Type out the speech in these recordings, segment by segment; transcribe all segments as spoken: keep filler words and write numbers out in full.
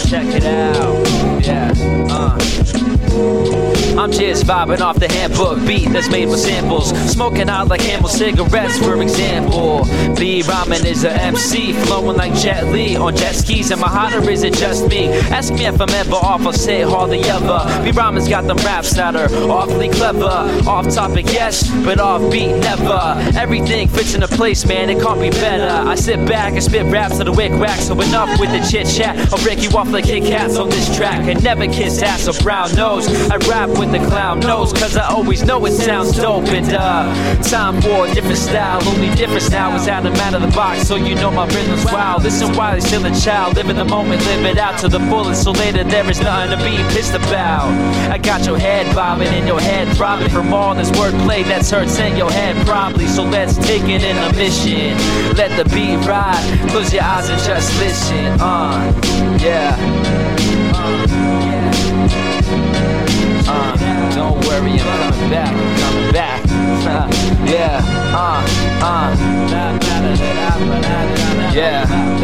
check it out. Yeah, uh. I'm just vibing off the handbook beat that's made with samples. Smoking out like Camel cigarettes, for example. B Ramen is a M C, flowing like Jet Li on jet skis. Am I hot or is it just me? Ask me if I'm ever off, I'll say hardly ever. B Ramen's got them raps that are awfully clever. Off topic, yes, but off beat, never. Everything fits into place, man, it can't be better. I sit back and spit raps to the wick whack. So enough with the chit chat, I'll break you off like Kit Kats on this track. I never kiss ass or brown nose. I rap with the clown nose, cause I always know it sounds dope. And uh, time for a different style, only difference now is out, I'm out of the box, so you know my rhythm's wild. Listen while he's still a child, live in the moment, live it out to the fullest, so later there is nothing to be pissed about. I got your head bobbing and your head throbbing from all this wordplay that's hurts in your head probably. So let's take it in a mission, let the beat ride, close your eyes and just listen. Uh, yeah. Uh, yeah. Uh, don't worry, I'm coming back, I'm coming back. Yeah, uh, uh. Yeah.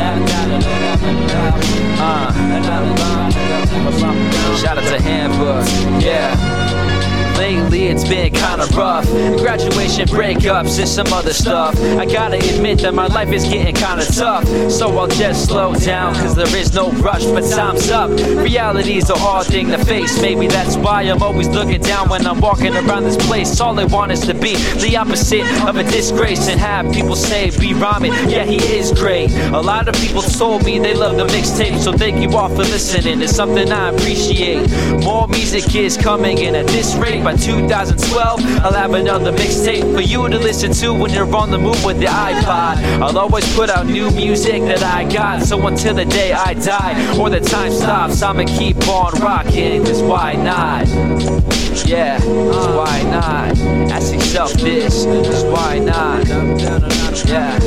Uh. Shout out to Handbook, yeah. Lately it's been kinda rough, graduation breakups and some other stuff. I gotta admit that my life is getting kinda tough, so I'll just slow down, cause there is no rush, but time's up. Reality's a hard thing to face, maybe that's why I'm always looking down when I'm walking around this place. All I want is to be the opposite of a disgrace and have people say, B Ramen, yeah he is great. A lot of people told me they love the mixtape, so thank you all for listening, it's something I appreciate. More music is coming in at this rate. By two thousand twelve, I'll have another mixtape for you to listen to when you're on the move with the iPod. I'll always put out new music that I got, so until the day I die or the time stops, I'ma keep on rocking, cause why not? Yeah, cause why not? Ask yourself this, cause why not? Yeah.